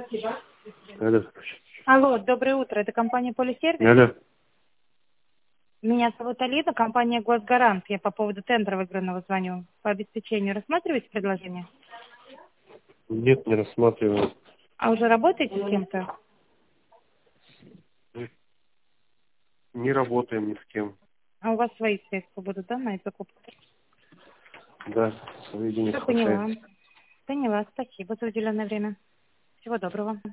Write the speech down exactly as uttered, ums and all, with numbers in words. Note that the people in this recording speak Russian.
Алло. Алло, доброе утро. Это компания Полисервис? Алло. Меня зовут Алина, компания Госгарант. Я по поводу тендера выигранного звоню. По обеспечению рассматриваете предложение? Нет, не рассматриваю. А уже работаете с кем-то? Не работаем ни с кем. А у вас свои средства будут, да, на эту закупку? Да, своих денег Все хватает. поняла. Поняла, спасибо за уделенное время. Всего доброго.